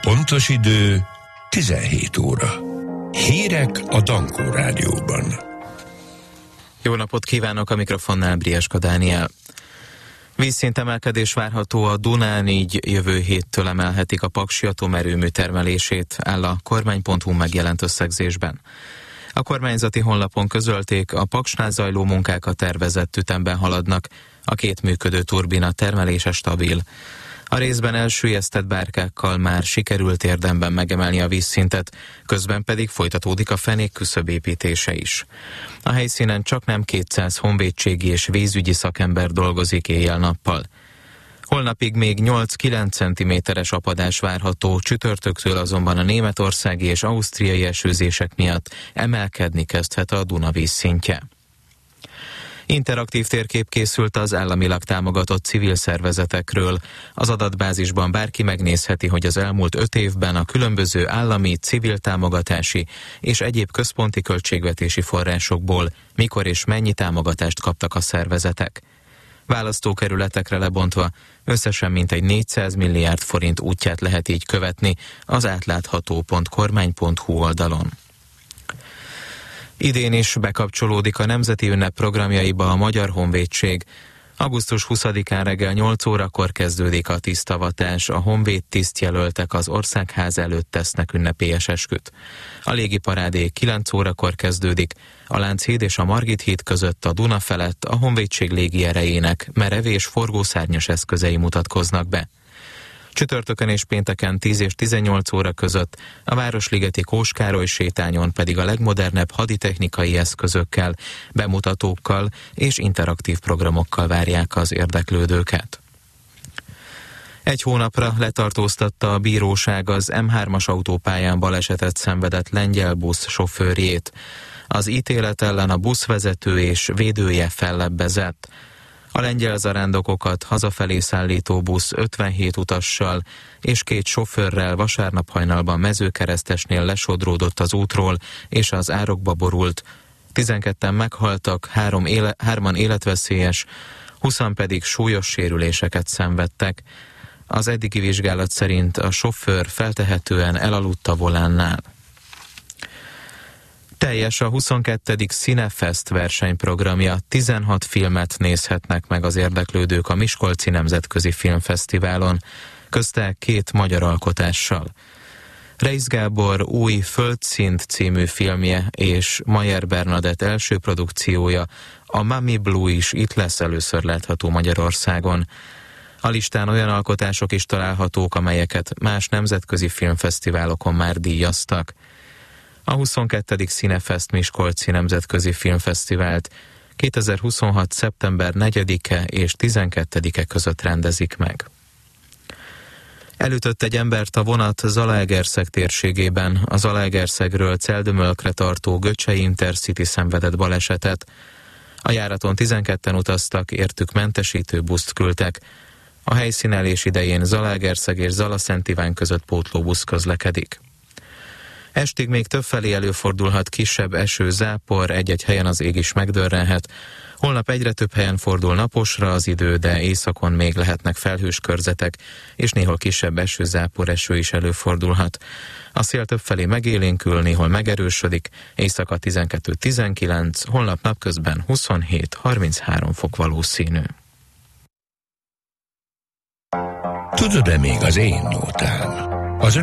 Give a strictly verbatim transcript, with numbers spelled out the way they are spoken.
Pontos idő tizenhét óra. Hírek a Dankó Rádióban. Jó napot kívánok, a mikrofonnál Brieska Dániel. Vízszintemelkedés várható a Dunán, így jövő héttől emelhetik a paksi atomerőmű termelését, áll a kormány pont hu megjelent összegzésben. A kormányzati honlapon közölték, a Paksnál zajló munkák a tervezett ütemben haladnak, a két működő turbina termelése stabil. A részben elsüllyesztett bárkákkal már sikerült érdemben megemelni a vízszintet, közben pedig folytatódik a fenék küszöb építése is. A helyszínen csaknem kétszáz honvédségi és vízügyi szakember dolgozik éjjel-nappal. Holnapig még nyolc-kilenc centiméteres apadás várható, csütörtöktől azonban a németországi és ausztriai esőzések miatt emelkedni kezdhet a Duna vízszintje. Interaktív térkép készült az államilag támogatott civil szervezetekről. Az adatbázisban bárki megnézheti, hogy az elmúlt öt évben a különböző állami, civil támogatási és egyéb központi költségvetési forrásokból mikor és mennyi támogatást kaptak a szervezetek. Választókerületekre lebontva összesen mintegy négyszáz milliárd forint útját lehet így követni az átlátható pont kormány pont hu oldalon. Idén is bekapcsolódik a Nemzeti Ünnep programjaiba a Magyar Honvédség. augusztus huszadikán reggel nyolc órakor kezdődik a tisztavatás, a honvéd tisztjelöltek az Országház előtt tesznek ünnepélyes esküt. A légiparádé kilenc órakor kezdődik, a Lánchíd és a Margit híd között a Duna felett a honvédség légierejének merev és forgószárnyas eszközei mutatkoznak be. Csütörtökön és pénteken tíz és tizennyolc óra között a Városligeti Kós Károly sétányon pedig a legmodernebb haditechnikai eszközökkel, bemutatókkal és interaktív programokkal várják az érdeklődőket. Egy hónapra letartóztatta a bíróság az em hármas autópályán balesetet szenvedett lengyel busz sofőrjét. Az ítélet ellen a buszvezető és védője fellebbezett. A lengyel zarándokokat hazafelé szállító busz ötvenhét utassal és két sofőrrel vasárnap hajnalban Mezőkeresztesnél lesodródott az útról, és az árokba borult. tizenketten meghaltak, három éle, hárman életveszélyes, húszan pedig súlyos sérüléseket szenvedtek. Az eddigi vizsgálat szerint a sofőr feltehetően elaludt a volánnál. Teljes a huszonkettedik Cinefest versenyprogramja, tizenhat filmet nézhetnek meg az érdeklődők a Miskolci Nemzetközi Filmfesztiválon, közte két magyar alkotással. Reisz Gábor új Földszint című filmje és Mayer Bernadett első produkciója, a Mami Blue is itt lesz először látható Magyarországon. A listán olyan alkotások is találhatók, amelyeket más nemzetközi filmfesztiválokon már díjaztak. A huszonkettedik Cinefest Miskolci Nemzetközi Filmfesztivált kétezer-huszonhat. szeptember negyedike és tizenkettedike között rendezik meg. Elütött egy embert a vonat Zalaegerszeg térségében. A Zalaegerszegről Celdömölkre tartó Göcsei Intercity szenvedett balesetet. A járaton tizenketten utaztak, értük mentesítő buszt küldtek. A helyszínelés idején Zalaegerszeg és Zalaszent Iván között pótlóbusz közlekedik. Estig még többfelé előfordulhat kisebb eső, zápor, egy-egy helyen az ég is megdörrenhet. Holnap egyre több helyen fordul naposra az idő, de északon még lehetnek felhős körzetek, és néhol kisebb eső, zápor, eső is előfordulhat. A szél többfelé megélénkül, néhol megerősödik, éjszaka tizenkettő-tizenkilenc, holnap napközben huszonhét-harminchárom fok valószínű. Tudod-e még az én nótám?